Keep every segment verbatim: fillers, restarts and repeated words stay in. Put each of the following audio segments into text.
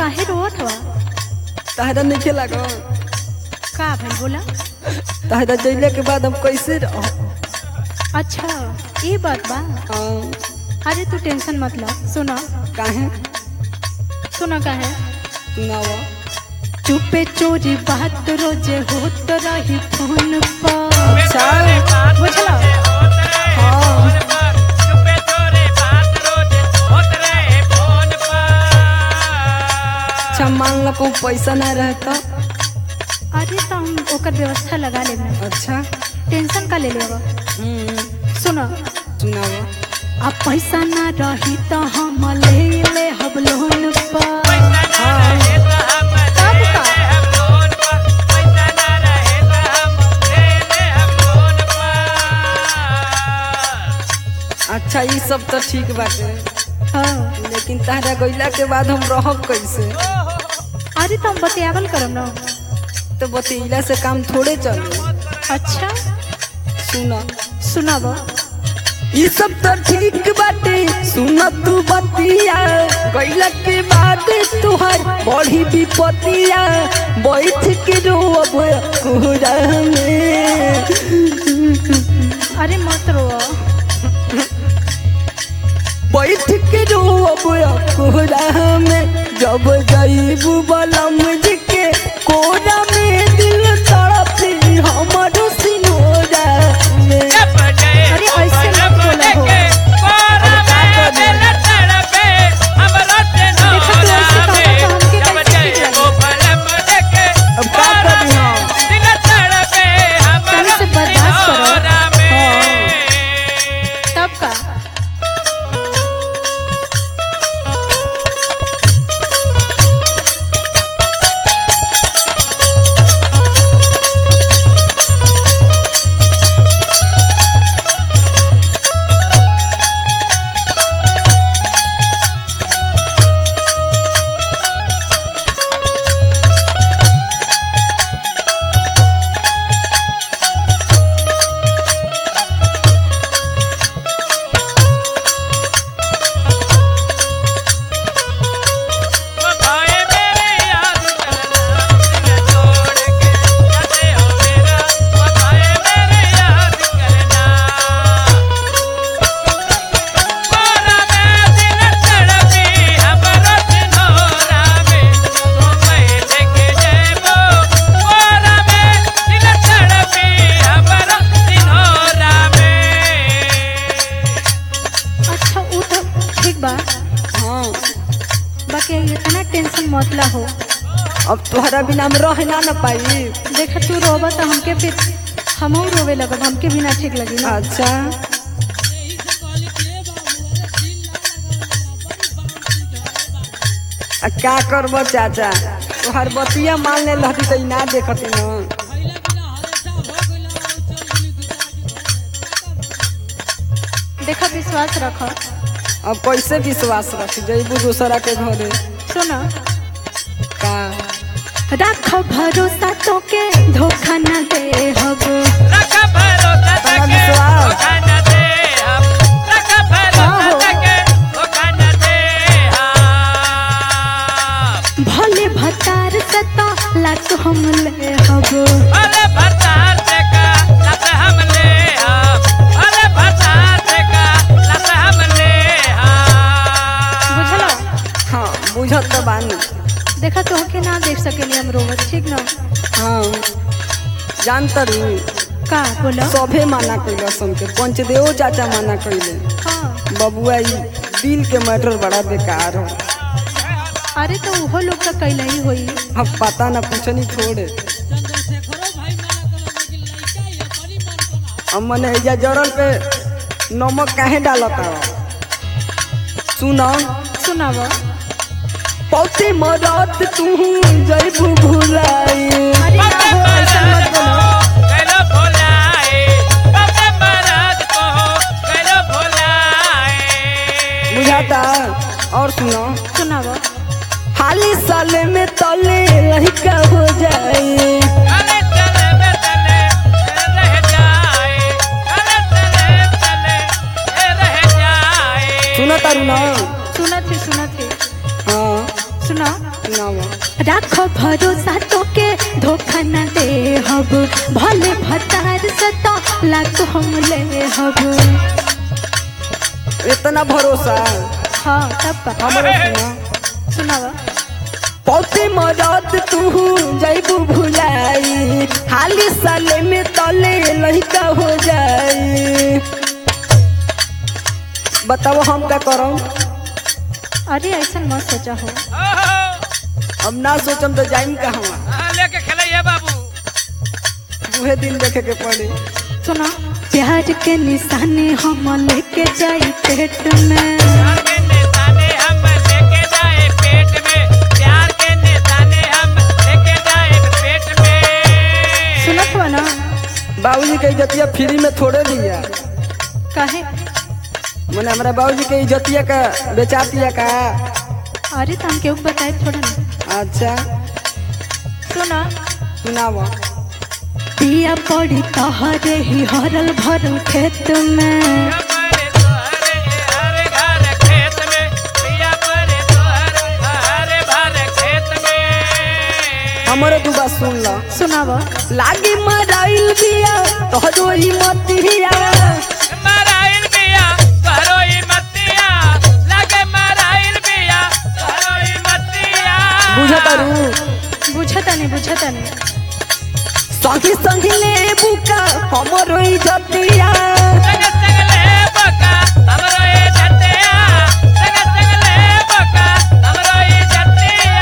काहे रोत हो? तहरा नहीं लगा का भाई बोला? तहरा जैले के बाद हम कैसे रह? अच्छा ये बात बा। हाँ। अरे तू टेंशन मत ला। सुना काहे सुना काहे सुनावा। चुपे चोरी बात रोजे होत रही फोन पर। अच्छा बुझला? हाँ। अच्छा मान लो को पैसा ना रहता। अरे तो हम ओकर व्यवस्था लगा लेना। अच्छा टेंशन का ले लेवा। हम्म सुना सुनावा। अब पैसा ना रही तो हम ले ले हम लोन पर। तब का अच्छा ये सब तो ठीक बाटे, हाँ। लेकिन तहरा गइला के बाद हम रहब कैसे? अरे तो हम बतियावल करम ना। तो बतैला से काम थोड़े चले। अच्छा सुना सुनावा। ये सब तो ठीक बाटे, सुना तू बतिया गइला के बाद तुहार बड़ी विपतिया बैठ के रोब कोहरा में। अरे मत रो। बैठ के रोब कोहरा में जब जाइबू बलम जी के कोरा में दिल तड़पी हमारो सिनोरा में। अरे ऐसे मत बोला हो। देखो तू ऐसे कहता तो हमके कैसे ठीक लगे? अब का करी हम? तनी से बर्दाश्त करो। हाँ। तब का हाँ। बाकी इतना टेंशन मत ला हो। अब तुहरा बिना हम रह ना न पाई। देखा तू रोबा तो हमके फिर हमहू रोवे लगब, हमके भी ना ठीक लगी ना। अच्छा आ क्या करबो चाचा, तुहार बतिया मान ले लहती तो ना देखती न। देखा विश्वास रख। अब कैसे विश्वास रख जइबू दूसरा के घरे? सुना का रख भरोसा तो के धोखा न दे हब। तोरा विश्वास भले भतार से तो लाख हम ले हब। बुझलो? हाँ बुझत तो बानी। देखा तो के ना देख सकेली हम रोवत, ठीक ना? हाँ जानता रू का बोला? सभे माना कैला हमके, पंचदेव चाचा माना कैले। हाँ। बबुआ ई दिल के मैटर बड़ा बेकार हो। अरे तो वो लोग का कैला ही होई। अब पता ना कुछ नहीं छोड़े। अम्मा ने एजा जड़ल पे नमक काहे डालता? सुना सुनावा। पौते मरत तू जइबू भुलाई। अरे ना हो, ऐसा मत बोलो। बुझाता? और सुनो सुनावा। हाली साले में तले लड़का हो जाए। सुना तारू ना? सुना थे सुना थे। हाँ सुना ना भले भतार से तो लाख हम ले हब। इतना भरोसा हाँ तब का हमरो सुना सुनावा। पौते मरद तू जैबू भुलाई हाली साले में तले लड़का हो जाई। बताओ हम क्या करम? अरे ऐसा मत सोचा हो। अब ना सोचम तो जाइम कहाँ? हाँ, लेके खेलैया बाबू। उहे दिन देखे के पड़े। सुना प्यार के निशाने हम लेके जाई पेट में। प्यार के निशाने हम लेके जाए पेट में। प्यार के निशाने हम लेके जाए पेट में। सुनत हो ना? बाबूजी के इज्जतिया फ्री में थोड़े दिया। काहे? मैंने हमारा बाबूजी के इज्जतिया का बेचा दिया का? अरे तो हम क्यों बताए थोड़ा ना। अच्छा सुना सुनावा। पिया पड़ी तहरे ही हरल भरल खेत में। हमारे तोहरे हर घर खेत में। पिया परे तोहरे हर भर खेत में। हमारे तू बात सुन ला। सुनावा। लागी मराइल बिया तोहरो ही मतिया। मराइल बिया तोहरो ही मतिया। लगे मराइल बिया तोहरो ही मतिया। बुझता रू बुझता नहीं बुझता नहीं। संगी संगी ले बुका हमरो इज्जतिया। संग संग ले बका हमरो इज्जतिया। संग संग ले बका हमरो इज्जतिया।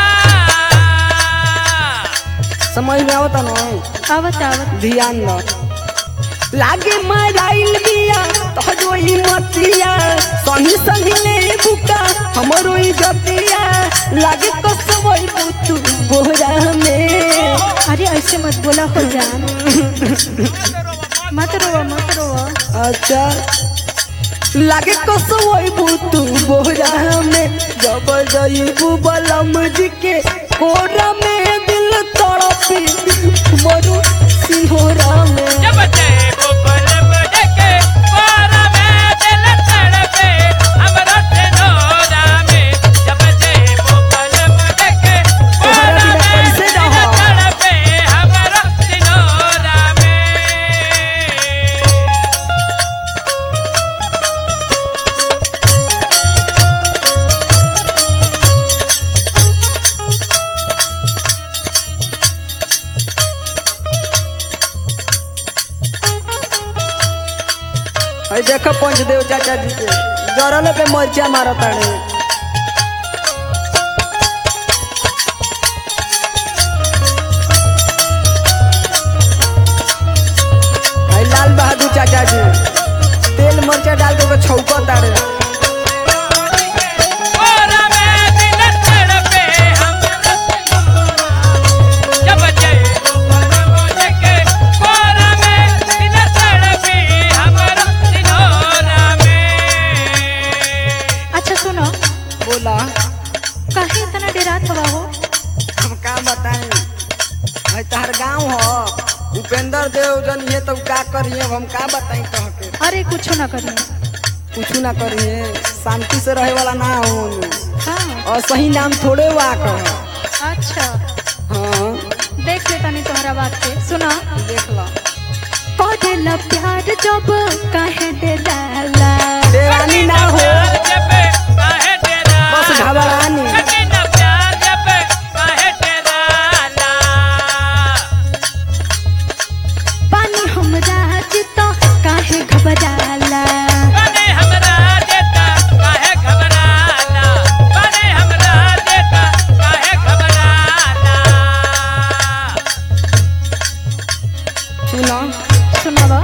समझ में आवता ना? आवत आवत। ध्यान दो। लागे मराइल बिया तोहरो ही मतिया। संगी संगी ले बुका हमरो इज्जतिया। लागे कसवई तू बोरा में। अरे ऐसे मत बोला हो जान। मत रोवा मत रोवा। अच्छा लागे कसवई तू बोरा में। जब जईबू बलम जी के कोरा में दिल तड़पी मरु सिंहोरा में। जब जयबो बलम देखे कोरा में दिल तड़पे हमरो सिंहोरा में। जब जयबो बलम देखे कोरा में कैसे दिल रहो? तड़पे हमरो सिंहोरा में। अरे देखो पंचदेव चाचा जी के जरल पे मरचा मारत ताड़े। अरे लाल बहादुर चाचा जी तेल मरचा डाल के छौका ताड़े। कोरा में दिल तड़पे हमरो सिंहोरा। जब जयबो बलम देखे कोरा में दिल तड़पे हमरो सिंहोरा में। अच्छा सुनो बोला काहे इतना डरात हवा हो? हम का बताएं? भाई तहर गाँव हो उपेंद्र देव जन ये तो का करिए हम का बताएं कह के? अरे कुछ ना करिए। कुछ ना करिए शांति से रहे वाला ना हो। हाँ और सही नाम थोड़े वाक है। अच्छा हाँ देख लेता नहीं तुम्हारा बात के। सुना देख ला। करेला प्यार जब काहे डराला। देवानी ना हो प्यार जब काहे डेरा। बस घबरानी। कटी ना प्यार जब काहे डेराला। पानी हमरा जितो काहे घबराला। बने हमरा देता काहे घबराला। बने हमरा देता काहे घबराला। सुना सुनावा।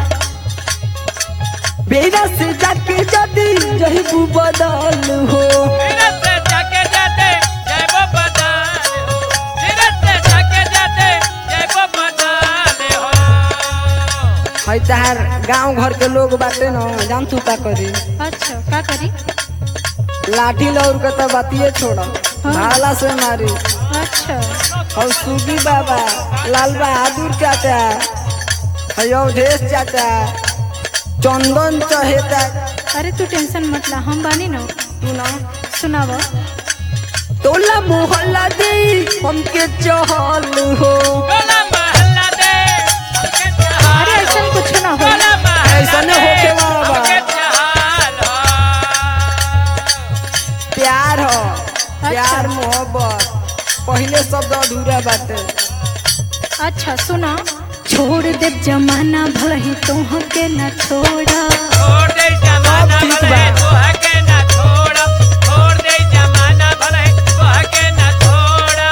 बेरा से जाके जदी जही बदल हो। धीरे से जाके जाते जयबो बदल हो। धीरे से जाके जाते जयबो बदल हो। है तहार गांव घर के लोग बाटे न जान तू का करी। अच्छा का करी? लाठी लौर के तो बातिए छोड़ा भाला से मारी। अच्छा और सुगी बाबा लाल बहादुर चाचा है अवधेश चाचा चंदन चहेता। अरे तू टेंशन मत ला हम बानी ना। तू ना सुनावा। टोला मोहल्ला दे हमके चहल हो। टोला मोहल्ला दे इहे शब्द अधूरा बाटे। अच्छा सुना, छोड़ दे जमाना भले ही तुह के न छोड़ा। छोड़ दे जमाना ठीक भले बा। तोह के ना छोड़ा, छोड़ दे जमाना भले तोह के ना छोड़ा।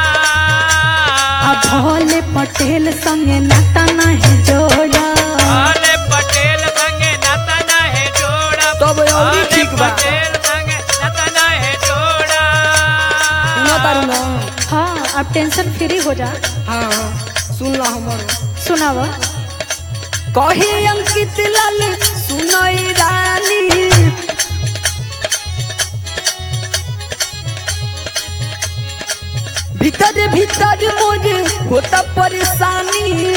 अब भोले पटेल संगे नाता नहीं जोड़ा। भोले पटेल संगे नाता नहीं जोड़ा, तब अउरी भोले ठीक बा। पटेल संगे नाता नहीं जोड़ा। सुना तारू ना? हाँ अब टेंशन फ्री हो जा। हाँ सुन ला हमर सुनावा। कही अंकित लाल सुनई रानी, भीतर भीतर मुझे होता परेशानी।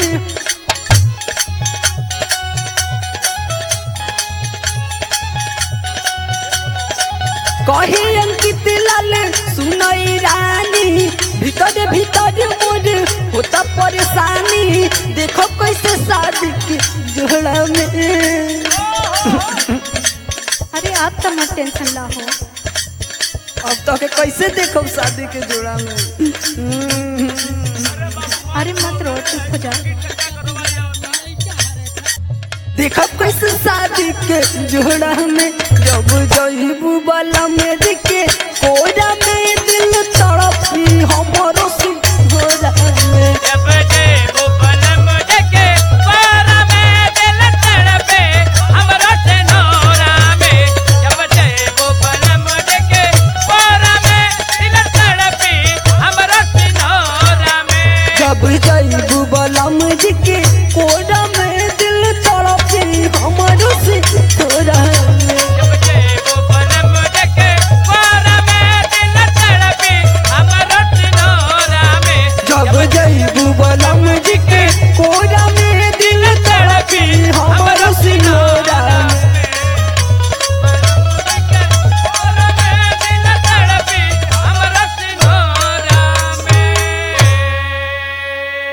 कही अंकित लाल सुनई रानी, भीतर भीतर मुझे होता परेशानी। देखो कैसे शादी की जोड़ा में। अरे आप तो मत टेंशन ला हो। अब तो के कैसे देखो शादी के जोड़ा में। हम्म। अरे मत रो, चुप हो जा। देखो कैसे शादी के जोड़ा में, जब जईबू वाला में देखे कोरा में दिल तड़पी हम